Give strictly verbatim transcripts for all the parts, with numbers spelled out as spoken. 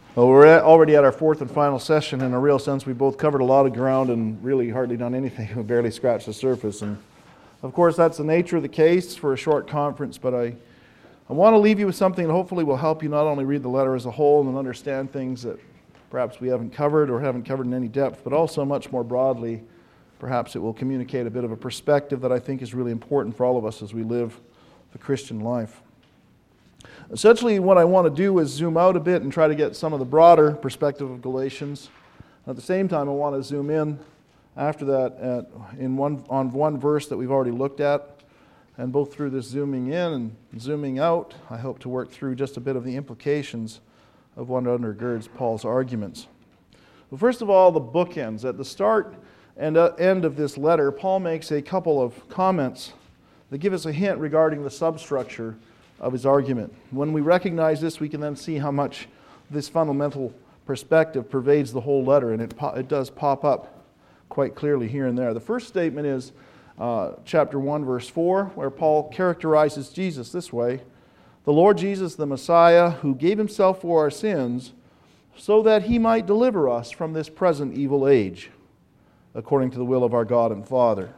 Well, we're at, already at our fourth and final session. In a real sense, we both covered a lot of ground and really hardly done anything. We barely scratched the surface. And of course, that's the nature of the case for a short conference, but I, I want to leave you with something that hopefully will help you not only read the letter as a whole and understand things that perhaps we haven't covered or haven't covered in any depth, but also much more broadly, perhaps it will communicate a bit of a perspective that I think is really important for all of us as we live the Christian life. Essentially, what I want to do is zoom out a bit and try to get some of the broader perspective of Galatians. At the same time, I want to zoom in after that at, in one, on one verse that we've already looked at. And both through this zooming in and zooming out, I hope to work through just a bit of the implications of what undergirds Paul's arguments. Well, first of all, the bookends. At the start and uh, end of this letter, Paul makes a couple of comments that give us a hint regarding the substructure of his argument. When we recognize this, we can then see how much this fundamental perspective pervades the whole letter, and it, po- it does pop up quite clearly here and there. The first statement is uh, chapter one, verse four, where Paul characterizes Jesus this way: the Lord Jesus, the Messiah, who gave himself for our sins, so that he might deliver us from this present evil age, according to the will of our God and Father.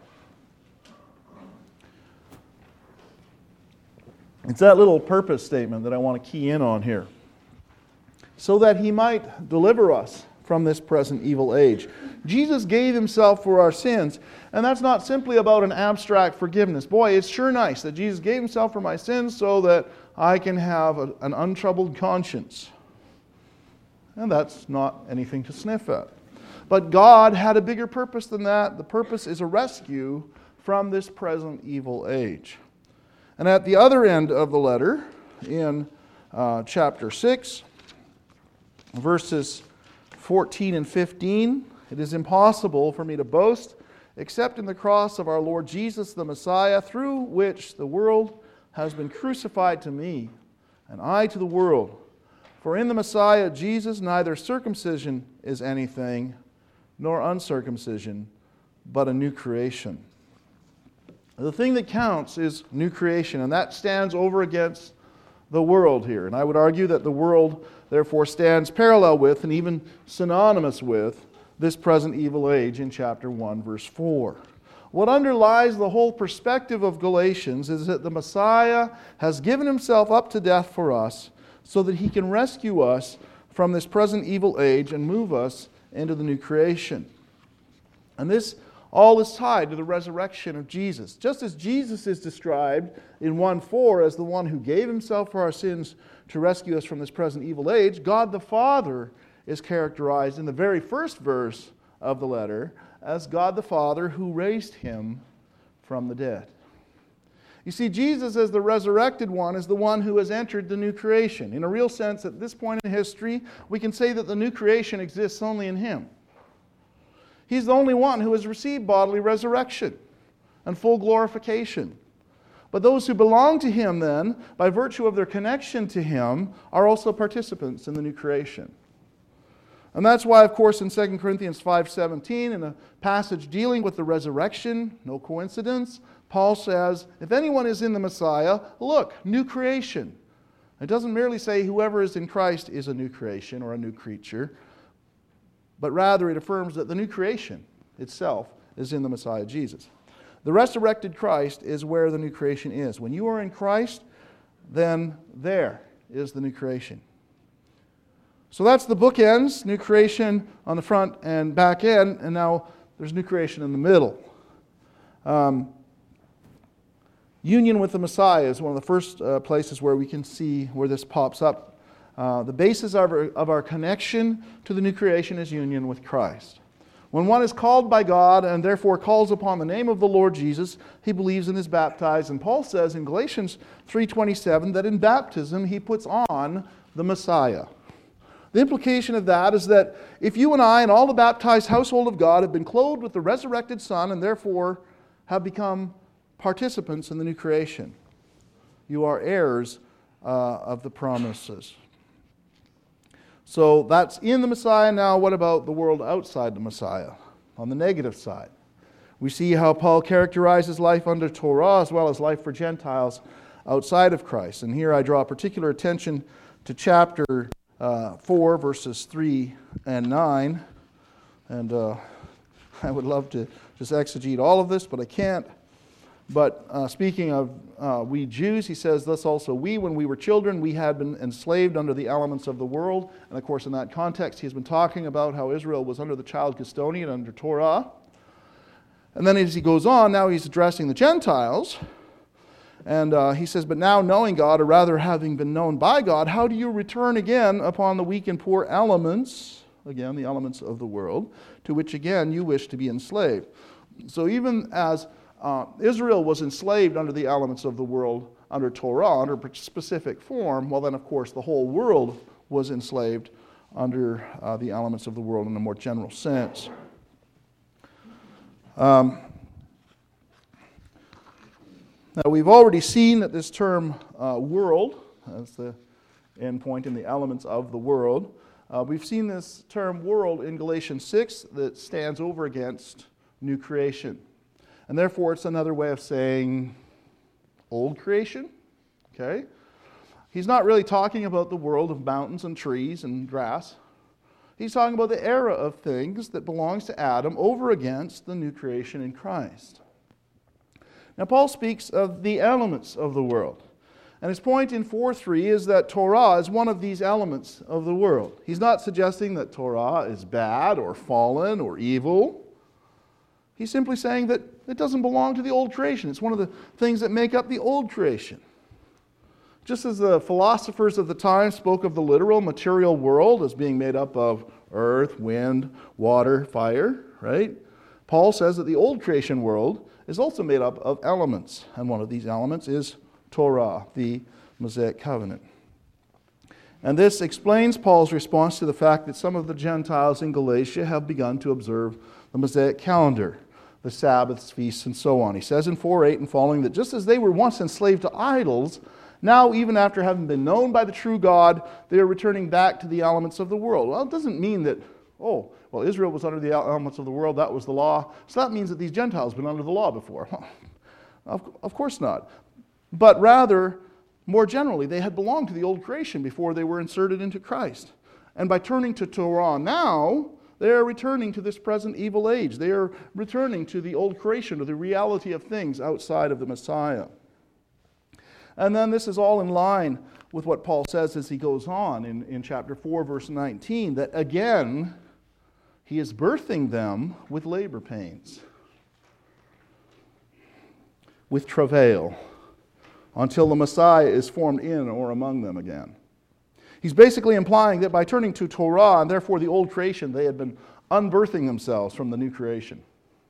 It's that little purpose statement that I want to key in on here. So that he might deliver us from this present evil age. Jesus gave himself for our sins, and that's not simply about an abstract forgiveness. Boy, it's sure nice that Jesus gave himself for my sins so that I can have a, an untroubled conscience. And that's not anything to sniff at. But God had a bigger purpose than that. The purpose is a rescue from this present evil age. And at the other end of the letter, in uh, chapter six, verses fourteen and fifteen, it is impossible for me to boast except in the cross of our Lord Jesus the Messiah, through which the world has been crucified to me, and I to the world. For in the Messiah Jesus neither circumcision is anything, nor uncircumcision, but a new creation. The thing that counts is new creation, and that stands over against the world here. And I would argue that the world, therefore, stands parallel with and even synonymous with this present evil age in chapter one, verse four. What underlies the whole perspective of Galatians is that the Messiah has given himself up to death for us so that he can rescue us from this present evil age and move us into the new creation. And this all is tied to the resurrection of Jesus. Just as Jesus is described in one four as the one who gave himself for our sins to rescue us from this present evil age, God the Father is characterized in the very first verse of the letter as God the Father who raised him from the dead. You see, Jesus as the resurrected one is the one who has entered the new creation. In a real sense, at this point in history, we can say that the new creation exists only in him. He's the only one who has received bodily resurrection and full glorification. But those who belong to him then, by virtue of their connection to him, are also participants in the new creation. And that's why, of course, in Second Corinthians five seventeen, in a passage dealing with the resurrection, no coincidence, Paul says, if anyone is in the Messiah, look, new creation. It doesn't merely say whoever is in Christ is a new creation or a new creature, but rather it affirms that the new creation itself is in the Messiah Jesus. The resurrected Christ is where the new creation is. When you are in Christ, then there is the new creation. So that's the bookends, new creation on the front and back end, and now there's new creation in the middle. Um, union with the Messiah is one of the first uh, places where we can see where this pops up. Uh, the basis of our, of our connection to the new creation is union with Christ. When one is called by God and therefore calls upon the name of the Lord Jesus, he believes and is baptized. And Paul says in Galatians three twenty-seven that in baptism he puts on the Messiah. The implication of that is that if you and I and all the baptized household of God have been clothed with the resurrected Son and therefore have become participants in the new creation, you are heirs uh, of the promises. So that's in the Messiah. Now what about the world outside the Messiah? On the negative side, we see how Paul characterizes life under Torah as well as life for Gentiles outside of Christ. And here I draw particular attention to chapter uh, four, verses three and nine. And uh, I would love to just exegete all of this, but I can't. But uh, speaking of uh, we Jews, he says, thus also we, when we were children, we had been enslaved under the elements of the world. And of course, in that context, he's been talking about how Israel was under the child custodian, under Torah. And then as he goes on, now he's addressing the Gentiles. And uh, he says, but now knowing God, or rather having been known by God, how do you return again upon the weak and poor elements, again, the elements of the world, to which again you wish to be enslaved? So even as uh, Israel was enslaved under the elements of the world, under Torah, under a specific form, well then of course the whole world was enslaved under uh, the elements of the world in a more general sense. Um, Now, we've already seen that this term uh, world, as the end point in the elements of the world, uh, we've seen this term world in Galatians six that stands over against new creation. And therefore, it's another way of saying old creation. Okay? He's not really talking about the world of mountains and trees and grass. He's talking about the era of things that belongs to Adam over against the new creation in Christ. Now, Paul speaks of the elements of the world. And his point in four three is that Torah is one of these elements of the world. He's not suggesting that Torah is bad or fallen or evil. He's simply saying that it doesn't belong to the old creation. It's one of the things that make up the old creation. Just as the philosophers of the time spoke of the literal material world as being made up of earth, wind, water, fire, right? Paul says that the old creation world is also made up of elements, and one of these elements is Torah, the Mosaic covenant. And this explains Paul's response to the fact that some of the Gentiles in Galatia have begun to observe the Mosaic calendar, the Sabbaths, feasts, and so on. He says in four eight and following that just as they were once enslaved to idols, now even after having been known by the true God, they are returning back to the elements of the world. Well, it doesn't mean that, oh, well, Israel was under the elements of the world, that was the law, so that means that these Gentiles have been under the law before. of, of course not. But rather, more generally, they had belonged to the old creation before they were inserted into Christ. And by turning to Torah now, they are returning to this present evil age. They are returning to the old creation, to the reality of things outside of the Messiah. And then this is all in line with what Paul says as he goes on in, in chapter four, verse nineteen, that again, he is birthing them with labor pains, with travail, until the Messiah is formed in or among them again. He's basically implying that by turning to Torah, and therefore the old creation, they had been unbirthing themselves from the new creation.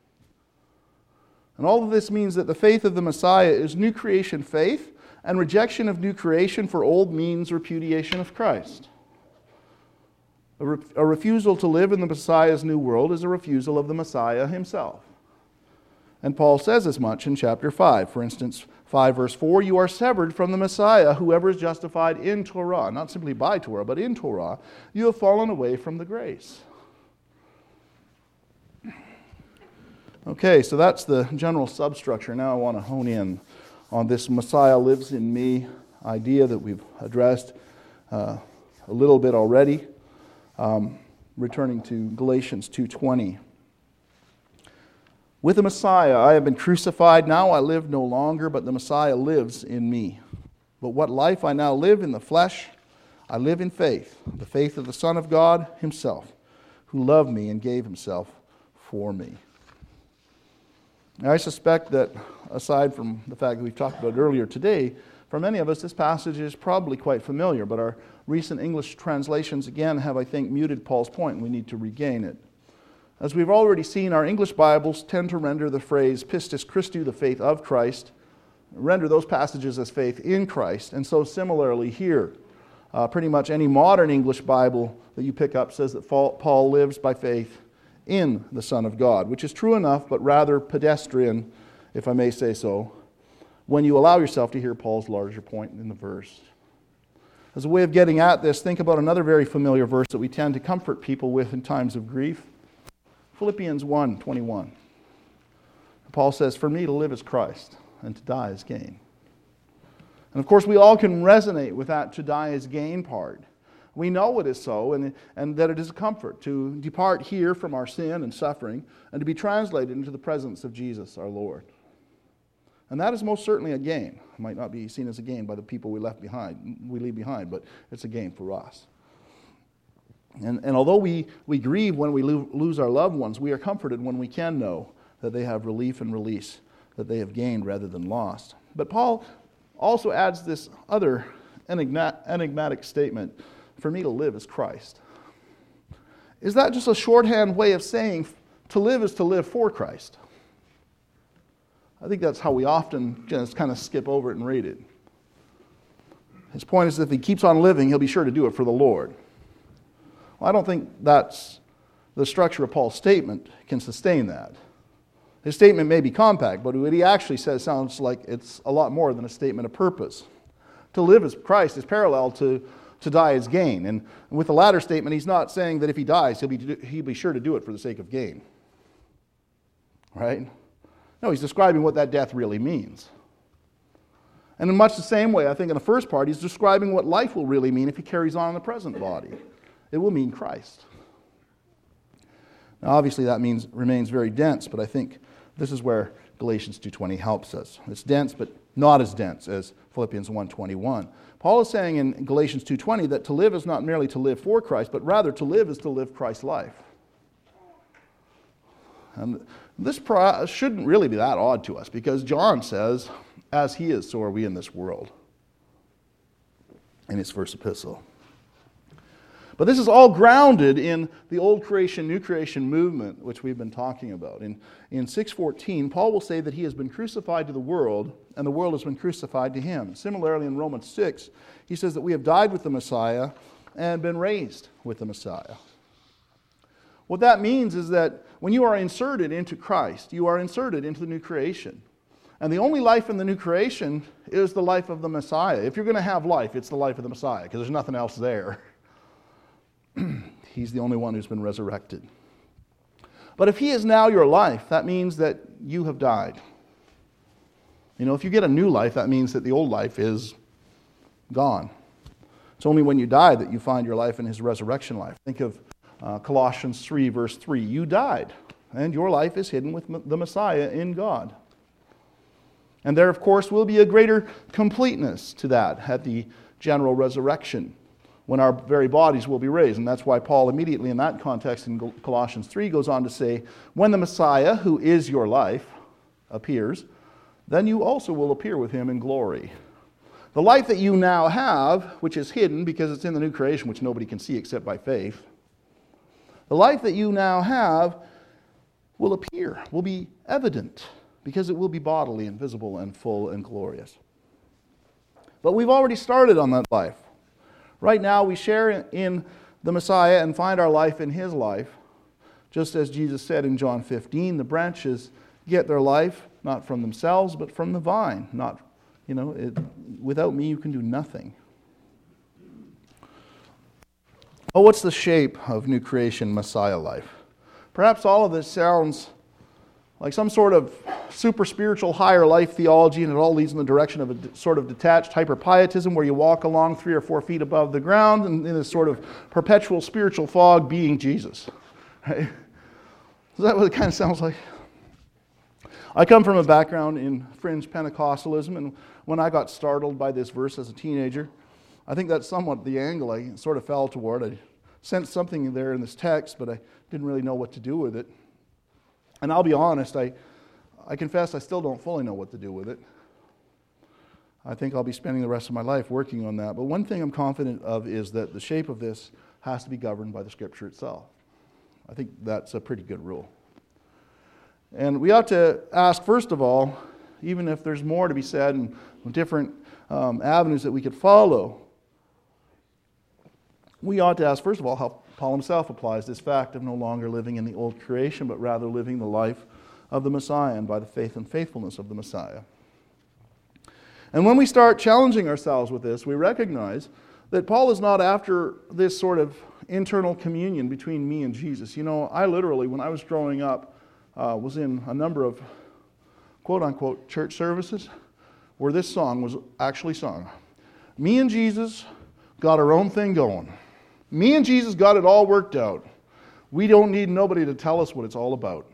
And all of this means that the faith of the Messiah is new creation faith, and rejection of new creation for old means repudiation of Christ. A, re- a refusal to live in the Messiah's new world is a refusal of the Messiah himself. And Paul says as much in chapter five. For instance, five verse four, you are severed from the Messiah, whoever is justified in Torah, not simply by Torah, but in Torah. You have fallen away from the grace. Okay, so that's the general substructure. Now I want to hone in on this Messiah lives in me idea that we've addressed uh, a little bit already. Um, returning to Galatians two twenty. With the Messiah I have been crucified. Now I live no longer, but the Messiah lives in me. But what life I now live in the flesh, I live in faith, the faith of the Son of God himself, who loved me and gave himself for me. Now, I suspect that, aside from the fact that we've talked about it earlier today, for many of us this passage is probably quite familiar, but our recent English translations again have, I think, muted Paul's point, and we need to regain it. As we've already seen, our English Bibles tend to render the phrase pistis Christou, the faith of Christ, render those passages as faith in Christ. And so similarly here, uh, pretty much any modern English Bible that you pick up says that Paul lives by faith in the Son of God, which is true enough, but rather pedestrian, if I may say so, when you allow yourself to hear Paul's larger point in the verse. As a way of getting at this, think about another very familiar verse that we tend to comfort people with in times of grief. Philippians one twenty-one. Paul says, for me to live is Christ, and to die is gain. And of course, we all can resonate with that to die is gain part. We know it is so, and, and that it is a comfort to depart here from our sin and suffering and to be translated into the presence of Jesus, our Lord. And that is most certainly a gain. It might not be seen as a gain by the people we left behind, we leave behind, but it's a gain for us. And, and although we, we grieve when we lo- lose our loved ones, we are comforted when we can know that they have relief and release, that they have gained rather than lost. But Paul also adds this other enigmatic statement, for me to live is Christ. Is that just a shorthand way of saying to live is to live for Christ? I think that's how we often just kind of skip over it and read it. His point is if he keeps on living, he'll be sure to do it for the Lord. Well, I don't think that's the structure of Paul's statement can sustain that. His statement may be compact, but what he actually says sounds like it's a lot more than a statement of purpose. To live as Christ is parallel to, to die as gain. And with the latter statement, he's not saying that if he dies, he'll be, he'll be sure to do it for the sake of gain. Right? No, he's describing what that death really means. And in much the same way, I think in the first part, he's describing what life will really mean if he carries on in the present body. It will mean Christ. Now, obviously, that means remains very dense, but I think this is where Galatians two twenty helps us. It's dense, but not as dense as Philippians one twenty-one. Paul is saying in Galatians two twenty that to live is not merely to live for Christ, but rather to live is to live Christ's life. And this pro- shouldn't really be that odd to us, because John says, as he is, so are we in this world, in his first epistle. But this is all grounded in the old creation, new creation movement, which we've been talking about. In, in six fourteen, Paul will say that he has been crucified to the world, and the world has been crucified to him. Similarly, in Romans six, he says that we have died with the Messiah and been raised with the Messiah. What that means is that when you are inserted into Christ, you are inserted into the new creation. And the only life in the new creation is the life of the Messiah. If you're going to have life, it's the life of the Messiah, because there's nothing else there. He's the only one who's been resurrected. But if he is now your life, that means that you have died. You know, if you get a new life, that means that the old life is gone. It's only when you die that you find your life in his resurrection life. Think of uh, Colossians three, verse three. You died, and your life is hidden with the Messiah in God. And there, of course, will be a greater completeness to that at the general resurrection, when our very bodies will be raised. And that's why Paul immediately in that context in Colossians three goes on to say, when the Messiah, who is your life, appears, then you also will appear with him in glory. The life that you now have, which is hidden because it's in the new creation, which nobody can see except by faith, the life that you now have will appear, will be evident, because it will be bodily and visible and full and glorious. But we've already started on that life. Right now, we share in the Messiah and find our life in his life. Just as Jesus said in John fifteen, the branches get their life not from themselves, but from the vine. Not, you know, it, without me, you can do nothing. Oh, what's the shape of new creation Messiah life? Perhaps all of this sounds like some sort of super spiritual higher life theology, and it all leads in the direction of a d- sort of detached hyper-pietism where you walk along three or four feet above the ground and in this sort of perpetual spiritual fog being Jesus. Right? Is that what it kind of sounds like? I come from a background in fringe Pentecostalism, and when I got startled by this verse as a teenager, I think that's somewhat the angle I sort of fell toward. I sensed something there in this text, but I didn't really know what to do with it. And I'll be honest, I, I confess I still don't fully know what to do with it. I think I'll be spending the rest of my life working on that. But one thing I'm confident of is that the shape of this has to be governed by the Scripture itself. I think that's a pretty good rule. And we ought to ask, first of all, even if there's more to be said and different um, avenues that we could follow, we ought to ask, first of all, how Paul himself applies this fact of no longer living in the old creation, but rather living the life of the Messiah and by the faith and faithfulness of the Messiah. And when we start challenging ourselves with this, we recognize that Paul is not after this sort of internal communion between me and Jesus. You know, I literally, when I was growing up, uh, was in a number of quote-unquote church services where this song was actually sung. Me and Jesus got our own thing going. Me and Jesus got it all worked out. We don't need nobody to tell us what it's all about.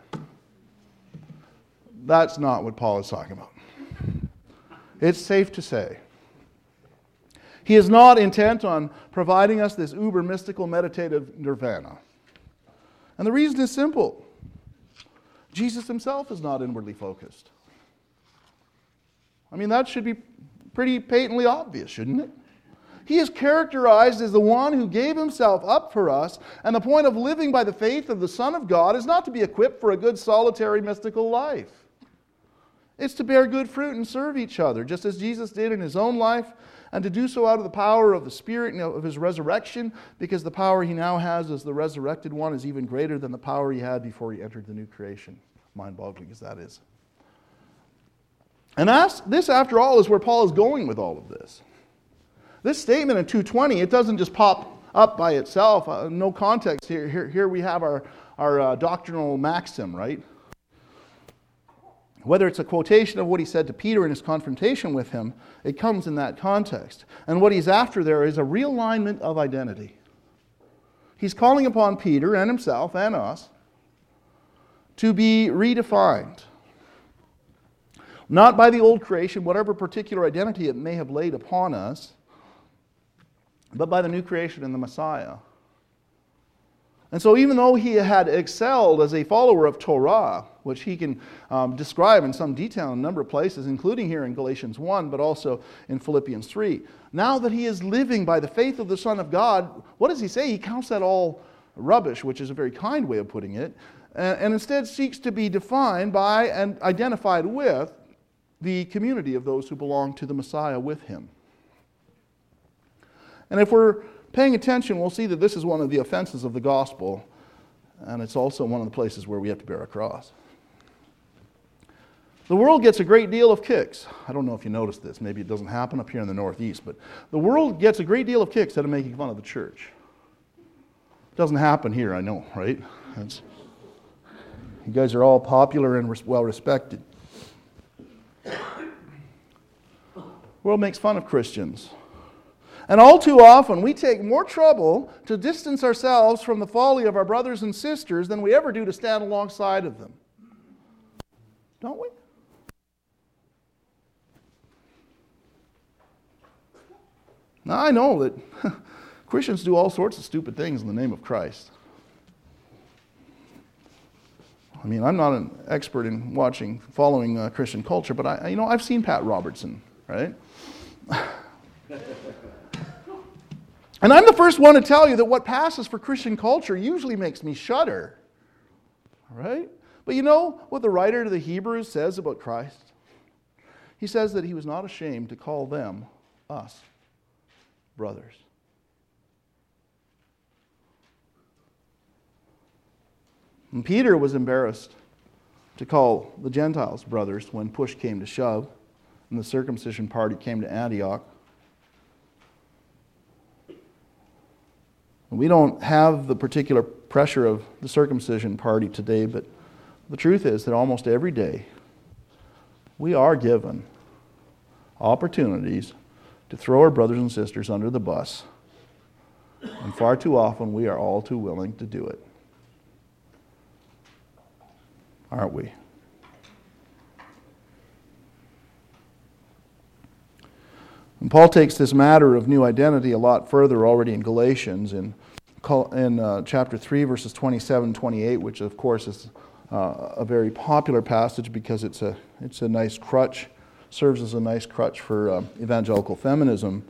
That's not what Paul is talking about. It's safe to say. He is not intent on providing us this uber mystical meditative nirvana. And the reason is simple. Jesus himself is not inwardly focused. I mean, that should be pretty patently obvious, shouldn't it? He is characterized as the one who gave himself up for us, and the point of living by the faith of the Son of God is not to be equipped for a good solitary mystical life. It's to bear good fruit and serve each other, just as Jesus did in his own life, and to do so out of the power of the Spirit and of his resurrection, because the power he now has as the resurrected one is even greater than the power he had before he entered the new creation. Mind-boggling as that is. And as, this, after all, is where Paul is going with all of this. This statement in two twenty, it doesn't just pop up by itself. Uh, no context here. Here, here we have our, our uh, doctrinal maxim, right? Whether it's a quotation of what he said to Peter in his confrontation with him, it comes in that context. And what he's after there is a realignment of identity. He's calling upon Peter and himself and us to be redefined. Not by the old creation, whatever particular identity it may have laid upon us, but by the new creation in the Messiah. And so even though he had excelled as a follower of Torah, which he can um, describe in some detail in a number of places, including here in Galatians one, but also in Philippians three, now that he is living by the faith of the Son of God, what does he say? He counts that all rubbish, which is a very kind way of putting it, and, and instead seeks to be defined by and identified with the community of those who belong to the Messiah with him. And if we're paying attention, we'll see that this is one of the offenses of the gospel, and it's also one of the places where we have to bear a cross. The world gets a great deal of kicks. I don't know if you noticed this. Maybe it doesn't happen up here in the Northeast, but the world gets a great deal of kicks out of making fun of the church. It doesn't happen here, I know, right? It's, you guys are all popular and res- well respected. The world makes fun of Christians. And all too often, we take more trouble to distance ourselves from the folly of our brothers and sisters than we ever do to stand alongside of them. Don't we? Now, I know that Christians do all sorts of stupid things in the name of Christ. I mean, I'm not an expert in watching, following uh, Christian culture, but I, you know, I've seen Pat Robertson, right? And I'm the first one to tell you that what passes for Christian culture usually makes me shudder. All right? But you know what the writer to the Hebrews says about Christ? He says that he was not ashamed to call them, us, brothers. And Peter was embarrassed to call the Gentiles brothers when push came to shove and the circumcision party came to Antioch. We don't have the particular pressure of the circumcision party today, but the truth is that almost every day we are given opportunities to throw our brothers and sisters under the bus, and far too often we are all too willing to do it. Aren't we? And Paul takes this matter of new identity a lot further already in Galatians in, in uh, chapter three, verses twenty-seven and twenty-eight, which of course is uh, a very popular passage because it's a, it's a nice crutch, serves as a nice crutch for uh, evangelical feminism.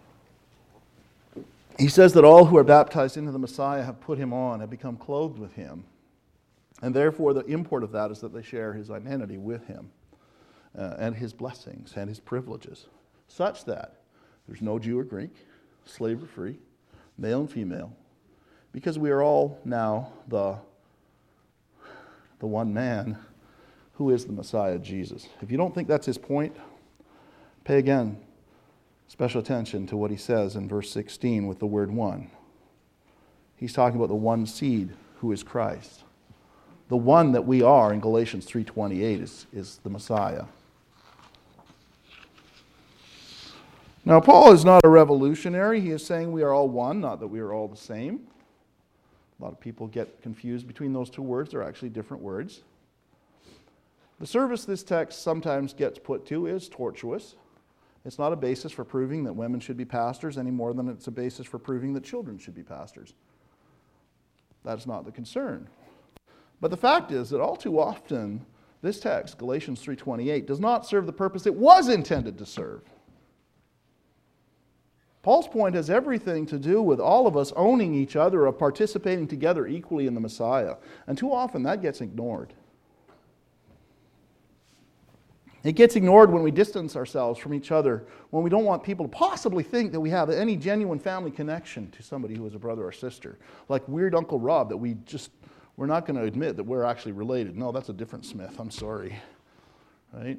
He says that all who are baptized into the Messiah have put him on, have become clothed with him. And therefore the import of that is that they share his identity with him uh, and his blessings and his privileges, such that there's no Jew or Greek, slave or free, male and female, because we are all now the, the one man who is the Messiah, Jesus. If you don't think that's his point, pay again special attention to what he says in verse sixteen with the word one. He's talking about the one seed who is Christ. The one that we are in Galatians three twenty-eight is, is the Messiah. Now, Paul is not a revolutionary. He is saying we are all one, not that we are all the same. A lot of people get confused between those two words. They're actually different words. The service this text sometimes gets put to is tortuous. It's not a basis for proving that women should be pastors any more than it's a basis for proving that children should be pastors. That's not the concern. But the fact is that all too often, this text, Galatians three twenty-eight, does not serve the purpose it was intended to serve. Paul's point has everything to do with all of us owning each other or participating together equally in the Messiah. And too often that gets ignored. It gets ignored when we distance ourselves from each other, when we don't want people to possibly think that we have any genuine family connection to somebody who is a brother or sister. Like weird Uncle Rob, that we just, we're not going to admit that we're actually related. No, that's a different Smith. I'm sorry. Right?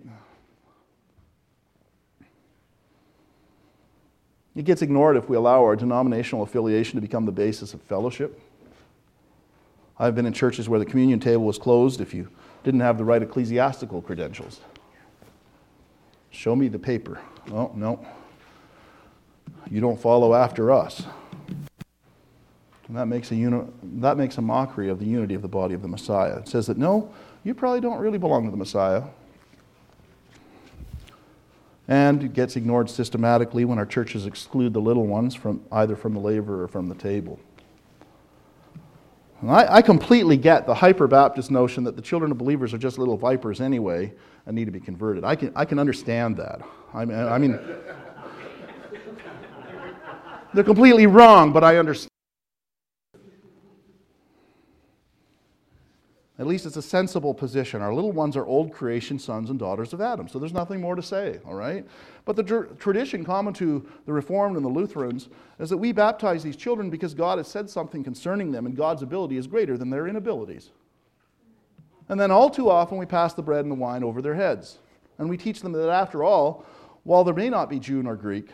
It gets ignored if we allow our denominational affiliation to become the basis of fellowship. I've been in churches where the communion table was closed if you didn't have the right ecclesiastical credentials. Show me the paper. Oh, no. You don't follow after us. And that makes a uni- that makes a mockery of the unity of the body of the Messiah. It says that, no, you probably don't really belong to the Messiah. And it gets ignored systematically when our churches exclude the little ones from either from the laver or from the table. And I, I completely get the hyper-Baptist notion that the children of believers are just little vipers anyway and need to be converted. I can I can understand that. I mean, I mean they're completely wrong, but I understand. At least it's a sensible position. Our little ones are old creation sons and daughters of Adam. So there's nothing more to say, all right? But the tr- tradition common to the Reformed and the Lutherans is that we baptize these children because God has said something concerning them, and God's ability is greater than their inabilities. And then all too often we pass the bread and the wine over their heads. And we teach them that after all, while there may not be Jew nor Greek,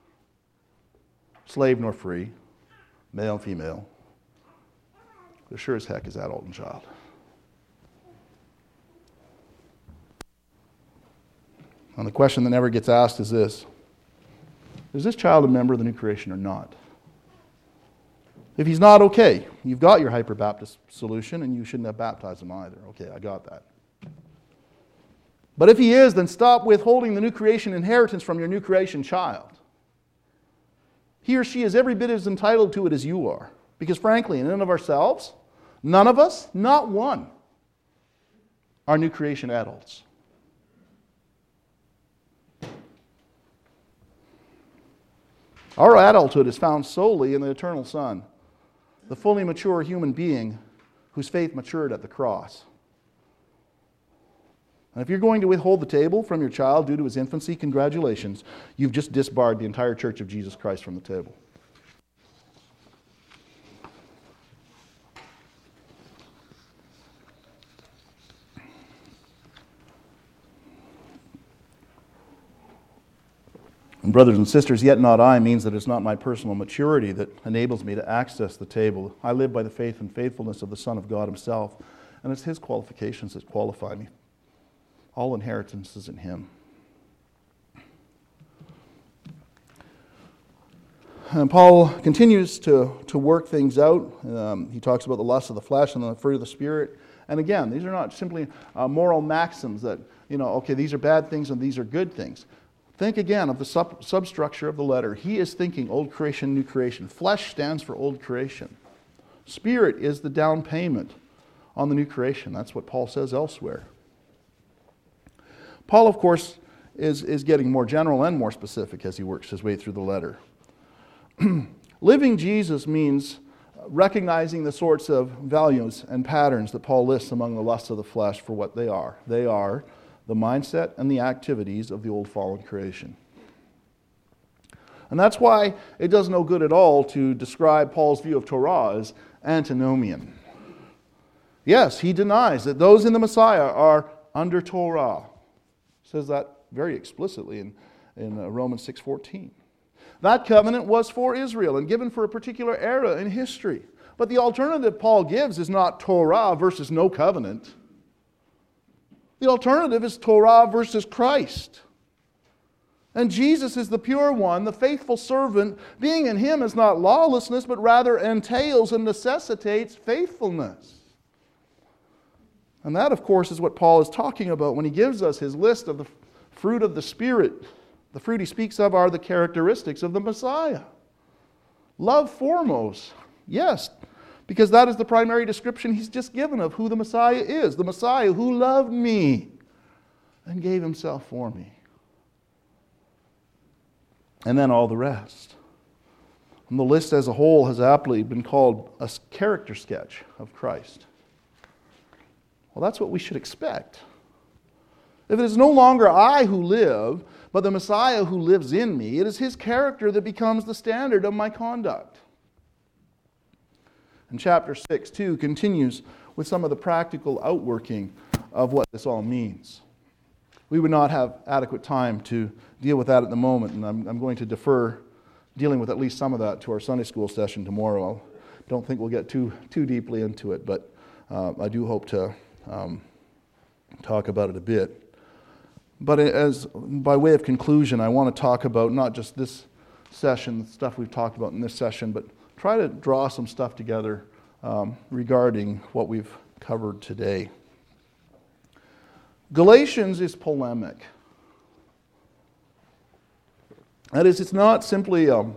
slave nor free, male and female, there sure as heck is adult and child. And the question that never gets asked is this: is this child a member of the new creation or not? If he's not, okay, you've got your hyper-Baptist solution and you shouldn't have baptized him either. Okay, I got that. But if he is, then stop withholding the new creation inheritance from your new creation child. He or she is every bit as entitled to it as you are. Because frankly, in and of ourselves, none of us, not one, are new creation adults. Our adulthood is found solely in the eternal Son, the fully mature human being whose faith matured at the cross. And if you're going to withhold the table from your child due to his infancy, congratulations. You've just disbarred the entire Church of Jesus Christ from the table. And brothers and sisters, yet not I means that it's not my personal maturity that enables me to access the table. I live by the faith and faithfulness of the Son of God himself, and it's his qualifications that qualify me. All inheritance is in him. And Paul continues to, to work things out. Um, he talks about the lust of the flesh and the fruit of the Spirit. And again, these are not simply uh, moral maxims that, you know, okay, these are bad things and these are good things. Think again of the sub- substructure of the letter. He is thinking old creation, new creation. Flesh stands for old creation. Spirit is the down payment on the new creation. That's what Paul says elsewhere. Paul, of course, is, is getting more general and more specific as he works his way through the letter. Living Jesus means recognizing the sorts of values and patterns that Paul lists among the lusts of the flesh for what they are. They are the mindset and the activities of the old fallen creation. And that's why it does no good at all to describe Paul's view of Torah as antinomian. Yes, he denies that those in the Messiah are under Torah. He says that very explicitly in, in uh, Romans six fourteen. That covenant was for Israel and given for a particular era in history. But the alternative Paul gives is not Torah versus no covenant. The alternative is Torah versus Christ. And Jesus is the pure one, the faithful servant. Being in him is not lawlessness, but rather entails and necessitates faithfulness. And that, of course, is what Paul is talking about when he gives us his list of the fruit of the Spirit. The fruit he speaks of are the characteristics of the Messiah. Love foremost, yes, because that is the primary description he's just given of who the Messiah is. The Messiah who loved me and gave himself for me. And then all the rest. And the list as a whole has aptly been called a character sketch of Christ. Well, that's what we should expect. If it is no longer I who live, but the Messiah who lives in me, it is his character that becomes the standard of my conduct. And chapter six, too, continues with some of the practical outworking of what this all means. We would not have adequate time to deal with that at the moment, and I'm, I'm going to defer dealing with at least some of that to our Sunday school session tomorrow. I don't think we'll get too too deeply into it, but uh, I do hope to um, talk about it a bit. But as by way of conclusion, I want to talk about not just this session, the stuff we've talked about in this session, but try to draw some stuff together um, regarding what we've covered today. Galatians is polemic. That is, it's not simply um,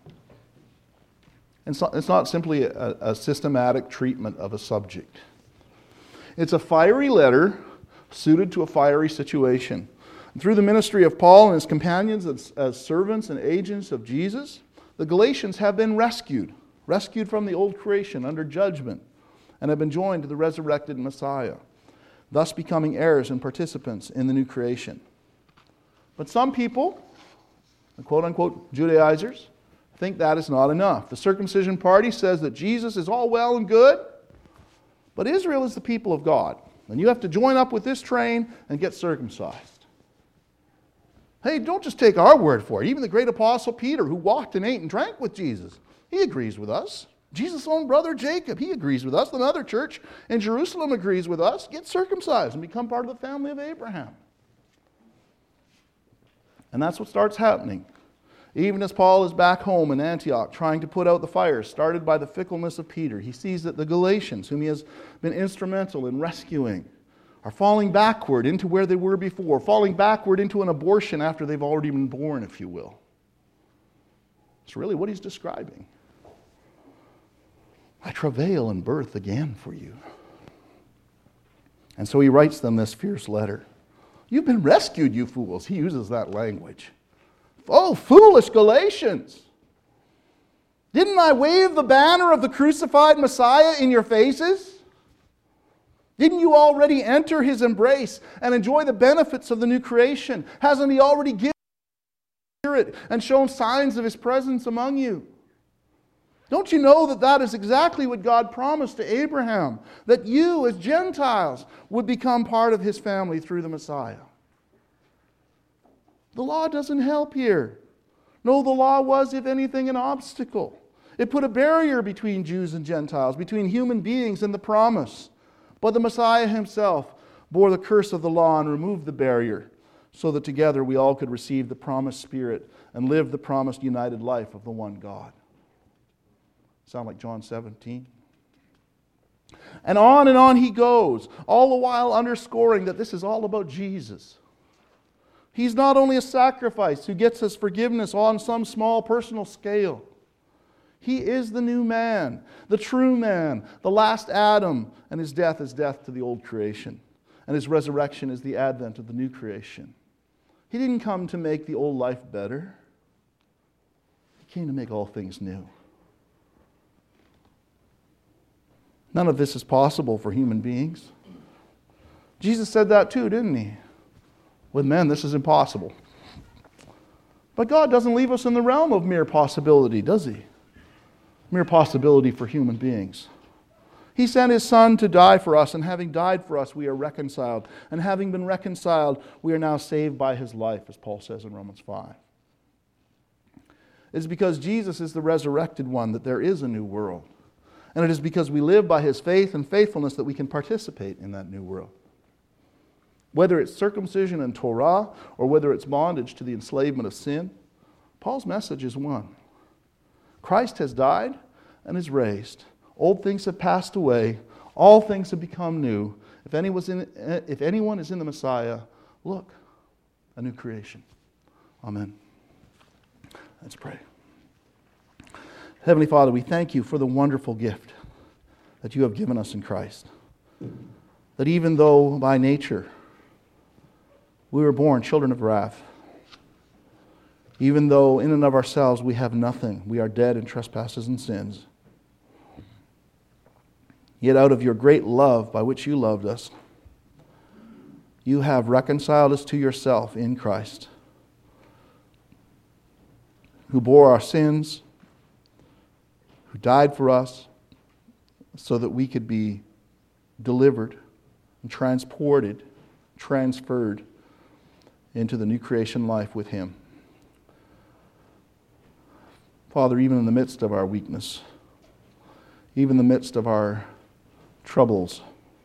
it's not, it's not simply a, a systematic treatment of a subject. It's a fiery letter suited to a fiery situation. And through the ministry of Paul and his companions as, as servants and agents of Jesus, the Galatians have been rescued, rescued from the old creation under judgment, and have been joined to the resurrected Messiah, thus becoming heirs and participants in the new creation. But some people, the quote-unquote Judaizers, think that is not enough. The circumcision party says that Jesus is all well and good, but Israel is the people of God, and you have to join up with this train and get circumcised. Hey, don't just take our word for it. Even the great apostle Peter, who walked and ate and drank with Jesus, he agrees with us. Jesus' own brother Jacob, he agrees with us. The mother church in Jerusalem agrees with us. Get circumcised and become part of the family of Abraham. And that's what starts happening. Even as Paul is back home in Antioch trying to put out the fires started by the fickleness of Peter, he sees that the Galatians, whom he has been instrumental in rescuing, are falling backward into where they were before, falling backward into an abortion after they've already been born, if you will. It's really what he's describing. I travail in birth again for you. And so he writes them this fierce letter. You've been rescued, you fools. He uses that language. Oh, foolish Galatians! Didn't I wave the banner of the crucified Messiah in your faces? Didn't you already enter his embrace and enjoy the benefits of the new creation? Hasn't he already given you his Spirit and shown signs of his presence among you? Don't you know that that is exactly what God promised to Abraham? That you, as Gentiles, would become part of his family through the Messiah. The law doesn't help here. No, the law was, if anything, an obstacle. It put a barrier between Jews and Gentiles, between human beings and the promise. But the Messiah himself bore the curse of the law and removed the barrier so that together we all could receive the promised Spirit and live the promised united life of the one God. Sound like John seventeen? And on and on he goes, all the while underscoring that this is all about Jesus. He's not only a sacrifice who gets us forgiveness on some small personal scale. He is the new man, the true man, the last Adam, and his death is death to the old creation. And his resurrection is the advent of the new creation. He didn't come to make the old life better. He came to make all things new. None of this is possible for human beings. Jesus said that too, didn't he? With men, this is impossible. But God doesn't leave us in the realm of mere possibility, does he? Mere possibility for human beings. He sent his Son to die for us, and having died for us, we are reconciled. And having been reconciled, we are now saved by his life, as Paul says in Romans five. It is because Jesus is the resurrected one that there is a new world. And it is because we live by his faith and faithfulness that we can participate in that new world. Whether it's circumcision and Torah, or whether it's bondage to the enslavement of sin, Paul's message is one. Christ has died and is raised. Old things have passed away. All things have become new. If anyone's in, if anyone is in the Messiah, look, a new creation. Amen. Let's pray. Heavenly Father, we thank you for the wonderful gift that you have given us in Christ. That even though by nature we were born children of wrath, even though in and of ourselves we have nothing, we are dead in trespasses and sins, yet out of your great love by which you loved us, you have reconciled us to yourself in Christ, who bore our sins, who died for us, so that we could be delivered and transported, transferred into the new creation life with him. Father, even in the midst of our weakness, even in the midst of our troubles,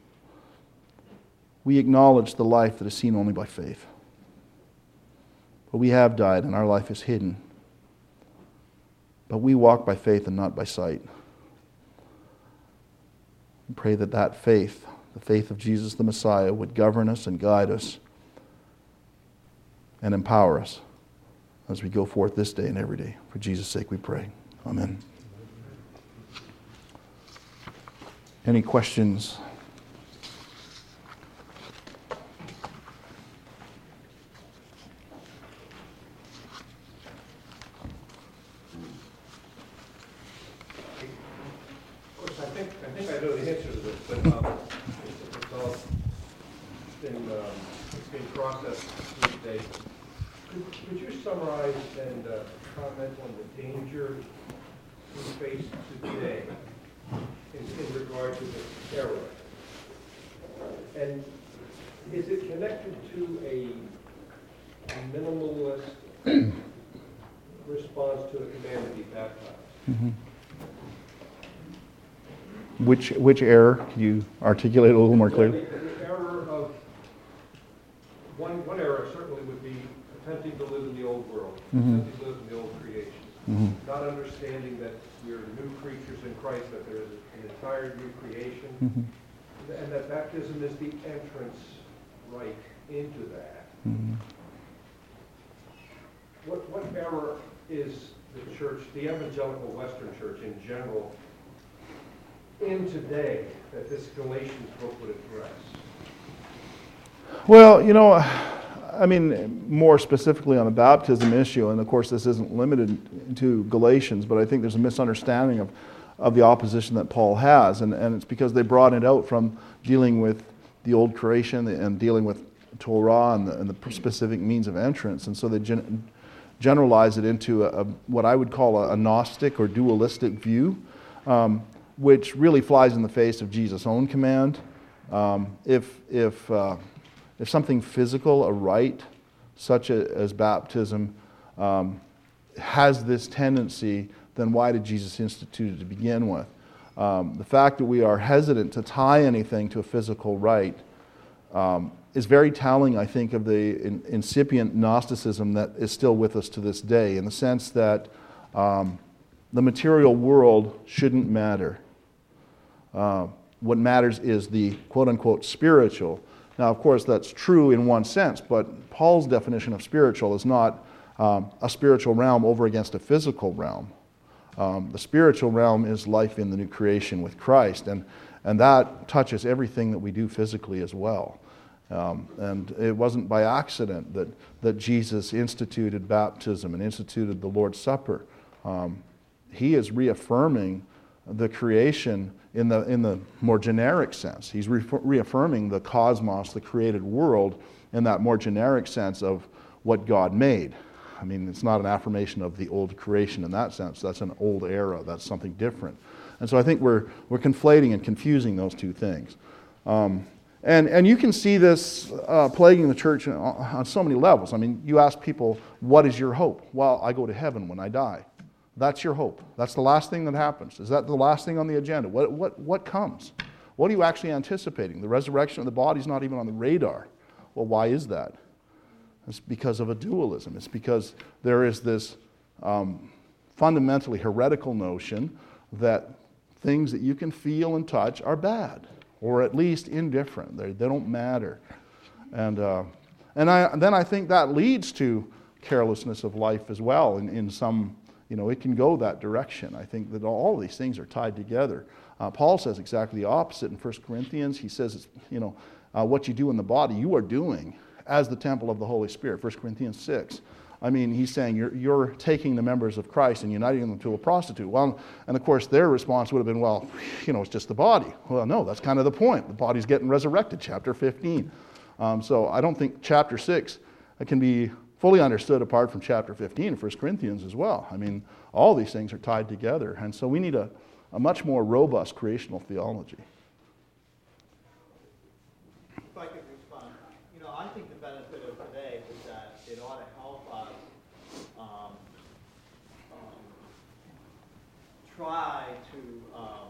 we acknowledge the life that is seen only by faith. But we have died and our life is hidden. But we walk by faith and not by sight. We pray that that faith, the faith of Jesus the Messiah, would govern us and guide us and empower us as we go forth this day and every day. For Jesus' sake we pray. Amen. Any questions? Of course, I think I think I know the answer to this, but um, it's, it's all been um, it's being processed these days. Could, could you summarize and uh, comment on the danger we face today in, in regard to this error? And is it connected to a, a minimalist response to the command to be baptized? Mm-hmm. Which which error? Can you articulate a little more clearly? The, the error of one one error certainly would be attempting to live in the old world, mm-hmm. attempting to live in the old creation, mm-hmm. not understanding that we're new creatures in Christ, that there is an entire new creation, mm-hmm. and that baptism is the entrance right into that. Mm-hmm. What what error is the church, the evangelical Western church in general, in today that this Galatians book would address? Well, you know, I mean, more specifically on the baptism issue, and of course this isn't limited to Galatians, but I think there's a misunderstanding of, of the opposition that Paul has, and, and it's because they brought it out from dealing with the old creation and dealing with Torah and the, and the specific means of entrance, and so they gen- generalize it into a, a, what I would call a, a Gnostic or dualistic view, um, which really flies in the face of Jesus' own command. Um, if if uh, if something physical, a rite such a, as baptism, um, has this tendency, then why did Jesus institute it to begin with? Um, the fact that we are hesitant to tie anything to a physical rite um, is very telling, I think, of the in, incipient Gnosticism that is still with us to this day, in the sense that um, the material world shouldn't matter. Uh, what matters is the quote-unquote spiritual. Now, of course, that's true in one sense, but Paul's definition of spiritual is not um, a spiritual realm over against a physical realm. Um, the spiritual realm is life in the new creation with Christ, and, and that touches everything that we do physically as well. Um, and it wasn't by accident that, that Jesus instituted baptism and instituted the Lord's Supper. Um, he is reaffirming the creation in the in the more generic sense. He's re- reaffirming the cosmos, the created world, in that more generic sense of what God made. I mean, it's not an affirmation of the old creation in that sense. That's an old era. That's something different. And so I think we're we're conflating and confusing those two things. Um, and and you can see this uh, plaguing the church on, on so many levels. I mean, you ask people, what is your hope? Well, I go to heaven when I die. That's your hope. That's the last thing that happens. Is that the last thing on the agenda? What what what comes? What are you actually anticipating? The resurrection of the body is not even on the radar. Well, why is that? It's because of a dualism. It's because there is this um, fundamentally heretical notion that things that you can feel and touch are bad, or at least indifferent. They, they don't matter. And uh, and I, then I think that leads to carelessness of life as well. In, in some, you know, it can go that direction. I think that all of these things are tied together. Uh, Paul says exactly the opposite in First Corinthians. He says, it's, you know, uh, what you do in the body, you are doing as the temple of the Holy Spirit, First Corinthians six. I mean, he's saying you're, you're taking the members of Christ and uniting them to a prostitute. Well, and of course their response would have been, well, you know, it's just the body. Well, no, that's kind of the point. The body's getting resurrected, chapter fifteen. Um, so I don't think chapter six can be fully understood apart from chapter fifteen of First Corinthians as well. I mean, all these things are tied together. And so we need a, a much more robust creational theology. If I could respond, you know, I think the benefit of today is that it ought to help us um, um, try to um,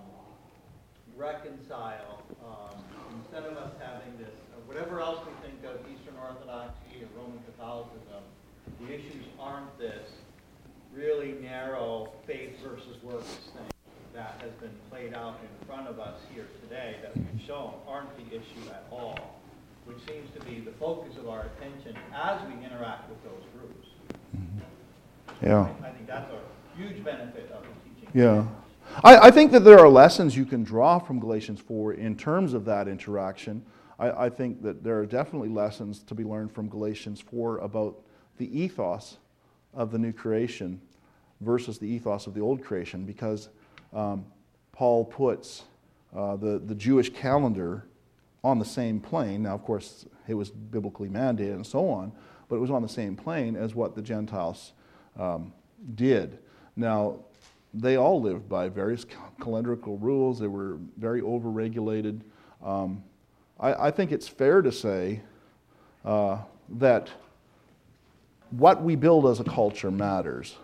reconcile, um, instead of us having this, uh, whatever else we think of Eastern Orthodoxy or Roman Catholicism, the issues aren't this really narrow faith versus works thing that has been played out in front of us here today that we've shown aren't the issue at all, which seems to be the focus of our attention as we interact with those groups. Mm-hmm. Yeah. I think that's a huge benefit of the teaching. Yeah. I, I think that there are lessons you can draw from Galatians four in terms of that interaction. I, I think that there are definitely lessons to be learned from Galatians four about the ethos of the new creation versus the ethos of the old creation, because um, Paul puts uh, the, the Jewish calendar on the same plane. Now, of course, it was biblically mandated and so on, but it was on the same plane as what the Gentiles um, did. Now, they all lived by various calendrical rules. They were very overregulated. Um, I, I think it's fair to say uh, that what we build as a culture matters.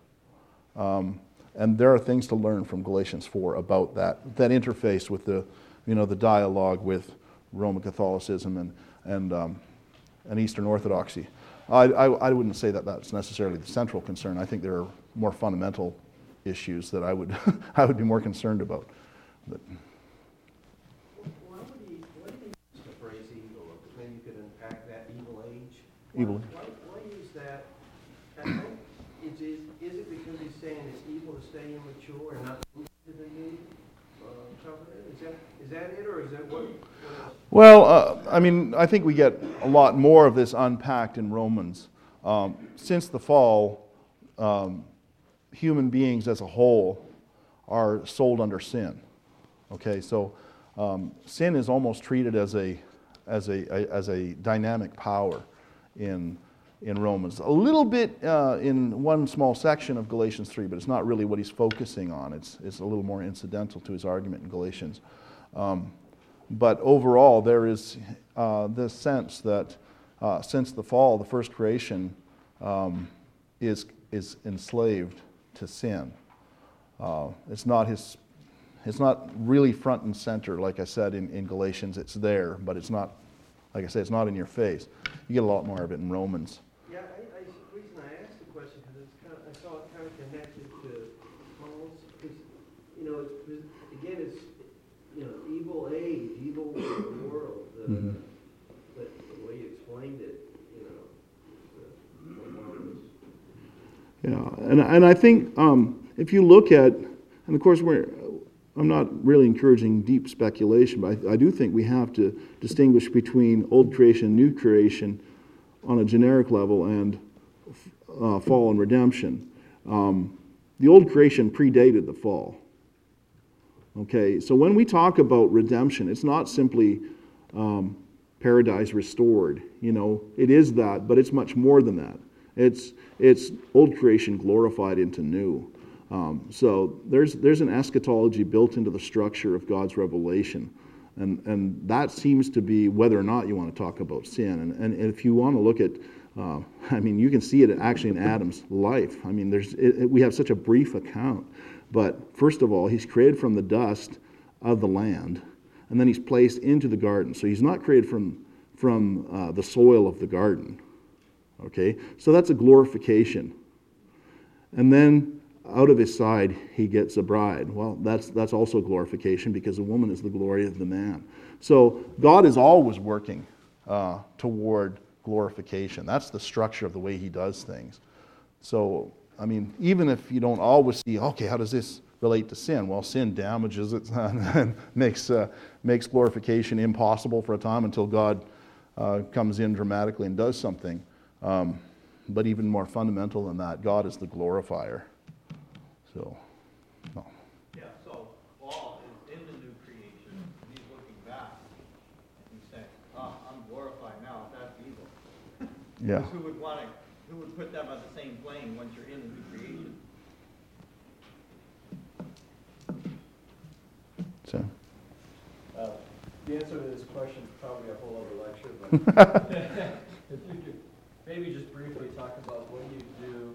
Um, and there are things to learn from Galatians four about that, that interface with the, you know, the dialogue with Roman Catholicism and and, um, and Eastern Orthodoxy. I, I, I wouldn't say that that's necessarily the central concern. I think there are more fundamental issues that I would I would be more concerned about. But, why would he, why did he use the phrase evil? Maybe you could unpack that, evil age? Evil. Why, why, why use that? I think, is, is, is it because he's saying it's evil to stay immature and not move to the new uh, covenant? Is that, is that it, or is that what? what else? well, uh, I mean, I think we get a lot more of this unpacked in Romans. Um, since the fall, um, human beings as a whole are sold under sin. Okay, so um, sin is almost treated as a as a, a as a dynamic power in in Romans. A little bit uh, in one small section of Galatians three, but it's not really what he's focusing on. It's it's a little more incidental to his argument in Galatians. Um, but overall, there is uh, this sense that uh, since the fall, the first creation um, is is enslaved to sin. Uh, it's not his. It's not really front and center, like I said in, in Galatians. It's there, but it's not. Like I said, it's not in your face. You get a lot more of it in Romans. Yeah, I, I, the reason I asked the question because it's kind of, I saw it kind of connected to Paul's, because, you know, it's, again, it's, you know, evil age, evil world. Uh, Mm-hmm. But the way you explained it, you know, the, the marvelous. Yeah, and and I think um, if you look at, and of course we're, I'm not really encouraging deep speculation, but I, I do think we have to distinguish between old creation and new creation on a generic level and uh, fall and redemption. Um, the old creation predated the fall. Okay, so when we talk about redemption, it's not simply um, paradise restored. You know, it is that, but it's much more than that. It's it's old creation glorified into new. Um, so there's there's an eschatology built into the structure of God's revelation, and and that seems to be whether or not you want to talk about sin. And and if you want to look at, uh, I mean, you can see it actually in Adam's life. I mean, there's it, it, we have such a brief account, but first of all, he's created from the dust of the land, and then he's placed into the garden. So he's not created from from uh, the soil of the garden. Okay, so that's a glorification. And then out of his side he gets a bride. Well, that's that's also glorification, because the woman is the glory of the man. So God is always working uh, toward glorification. That's the structure of the way he does things. So, I mean, even if you don't always see, okay, how does this relate to sin? Well, sin damages it and makes, uh, makes glorification impossible for a time until God uh, comes in dramatically and does something. Um, but even more fundamental than that, God is the glorifier. So, no. Yeah, so Paul is in the new creation, and he's looking back, and he's saying, oh, I'm glorified now, that's evil. Yeah. Because who would want to, who would put them on the same plane once you're in the new creation? So. Uh, The answer to this question is probably a whole other lecture, but if you could maybe just briefly talk about what you do.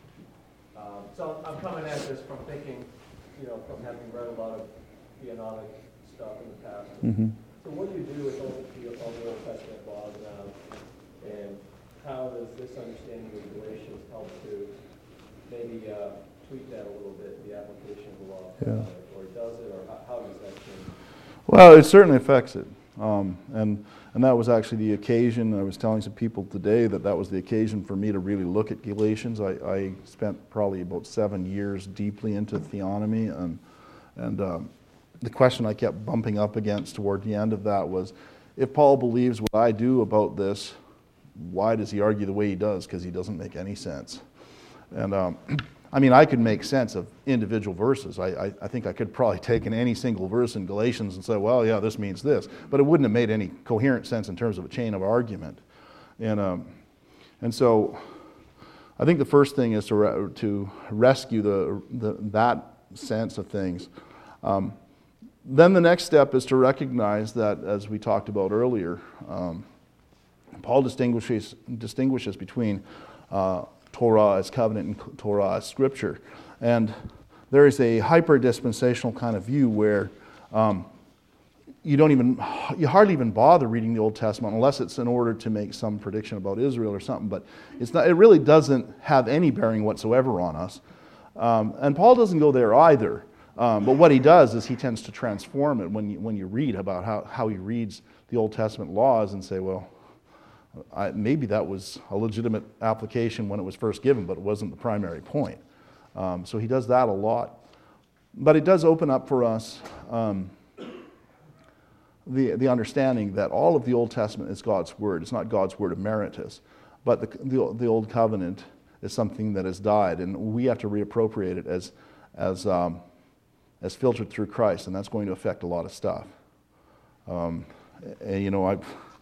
Um, so I'm coming at this from thinking, you know, from having read a lot of theonomic stuff in the past. Mm-hmm. So what do you do with all the, all the Old Testament laws now, and how does this understanding of Galatians help to maybe uh, tweak that a little bit, the application of the law? Yeah. Or does it, or how, how does that change? Well, it certainly affects it. Um, and, and that was actually the occasion. I was telling some people today that that was the occasion for me to really look at Galatians. I, I spent probably about seven years deeply into theonomy, and, and um, the question I kept bumping up against toward the end of that was, if Paul believes what I do about this, why does he argue the way he does? Because he doesn't make any sense. And um, I mean, I could make sense of individual verses. I, I, I think I could probably take in any single verse in Galatians and say, well, yeah, this means this. But it wouldn't have made any coherent sense in terms of a chain of argument. And um, and so I think the first thing is to re- to rescue the, the that sense of things. Um, then the next step is to recognize that, as we talked about earlier, um, Paul distinguishes distinguishes between uh, Torah as covenant and Torah as scripture. And there is a hyper-dispensational kind of view where um, you don't even, you hardly even bother reading the Old Testament unless it's in order to make some prediction about Israel or something, but it's not, it really doesn't have any bearing whatsoever on us. Um, and Paul doesn't go there either. Um, but what he does is he tends to transform it when you, when you read about how, how he reads the Old Testament laws and say, well, I, maybe that was a legitimate application when it was first given, but it wasn't the primary point. Um, so he does that a lot. But it does open up for us um, the, the understanding that all of the Old Testament is God's Word. It's not God's Word emeritus, but the, the, the Old Covenant is something that has died, and we have to reappropriate it as, as, um, as filtered through Christ, and that's going to affect a lot of stuff. Um, and, you know, I've...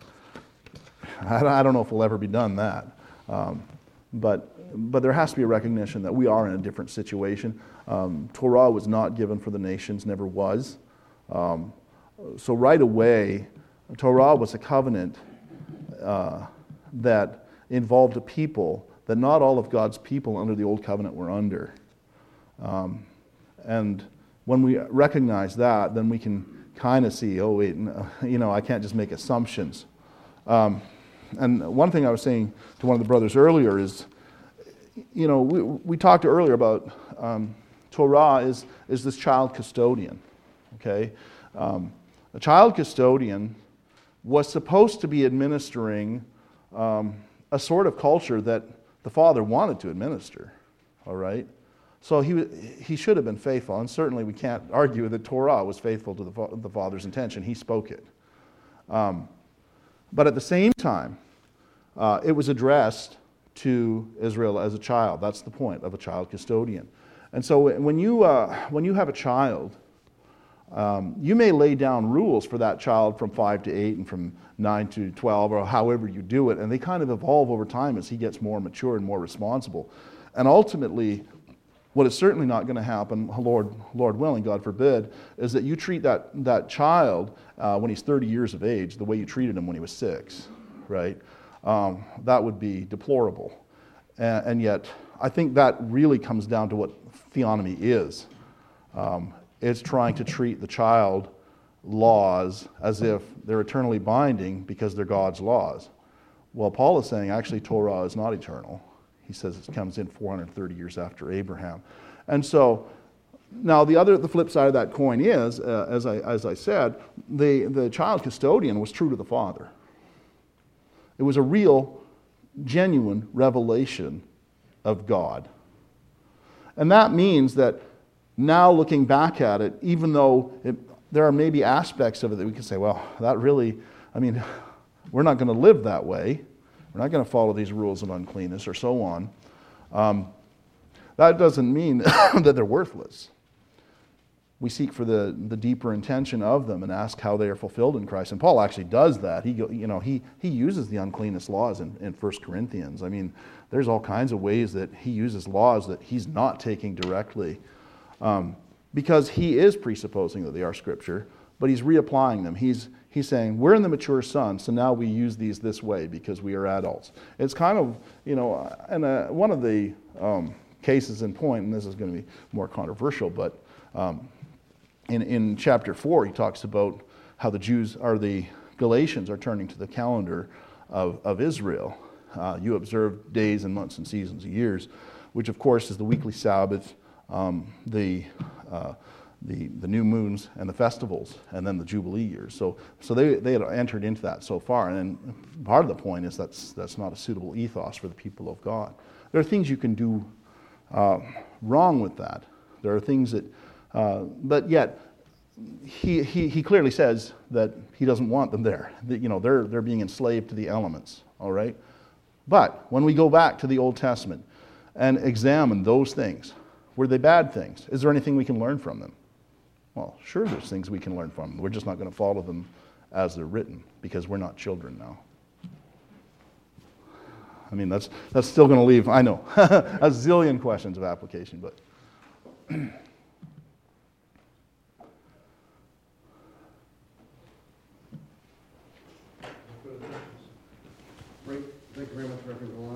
I don't know if we'll ever be done that. Um, but, but there has to be a recognition that we are in a different situation. Um, Torah was not given for the nations, never was. Um, so right away, Torah was a covenant uh, that involved a people that not all of God's people under the Old Covenant were under. Um, and when we recognize that, then we can kind of see, oh wait, you know, I can't just make assumptions. Um, And one thing I was saying to one of the brothers earlier is, you know, we, we talked earlier about um, Torah is, is this child custodian, okay? Um, a child custodian was supposed to be administering um, a sort of culture that the father wanted to administer, all right? So he, he should have been faithful, and certainly we can't argue that Torah was faithful to the, the father's intention. He spoke it. Um, But at the same time, uh, it was addressed to Israel as a child. That's the point of a child custodian. And so when you, uh, when you have a child, um, you may lay down rules for that child from five to eight and from nine to twelve, or however you do it, and they kind of evolve over time as he gets more mature and more responsible. And ultimately, what is certainly not going to happen, Lord, Lord willing, God forbid, is that you treat that, that child uh, when he's thirty years of age the way you treated him when he was six, right? Um, that would be deplorable. And, and yet, I think that really comes down to what theonomy is. Um, it's trying to treat the child laws as if they're eternally binding because they're God's laws. Well, Paul is saying actually Torah is not eternal. He says it comes in four hundred thirty years after Abraham. And so, now the other, the flip side of that coin is, uh, as I as I said, the, the child custodian was true to the father. It was a real, genuine revelation of God. And that means that now looking back at it, even though it, there are maybe aspects of it that we can say, well, that really, I mean, we're not going to live that way. We're not going to follow these rules of uncleanness or so on. Um, that doesn't mean that they're worthless. We seek for the, the deeper intention of them and ask how they are fulfilled in Christ. And Paul actually does that. He go, you know, he, he uses the uncleanness laws in, in First Corinthians. I mean, there's all kinds of ways that he uses laws that he's not taking directly. Um, because he is presupposing that they are Scripture, but he's reapplying them. He's he's saying, we're in the mature son, so now we use these this way because we are adults. It's kind of, you know, and uh, one of the um, cases in point, and this is going to be more controversial, but um, in, in chapter four, he talks about how the Jews, or the Galatians, are turning to the calendar of, of Israel. Uh, you observe days and months and seasons and years, which of course is the weekly Sabbath, um, the, uh, the the new moons and the festivals, and then the Jubilee years. So so they, they had entered into that so far, and part of the point is that's that's not a suitable ethos for the people of God. There are things you can do uh, wrong with that. There are things that, uh, but yet he, he he clearly says that he doesn't want them there. That, you know, they're they're being enslaved to the elements. All right, but when we go back to the Old Testament and examine those things, were they bad things? Is there anything we can learn from them? Well, sure, there's things we can learn from them. We're just not going to follow them as they're written because we're not children now. I mean, that's that's still going to leave, I know, a zillion questions of application, but Great. Thank you very much, Reverend Gallant.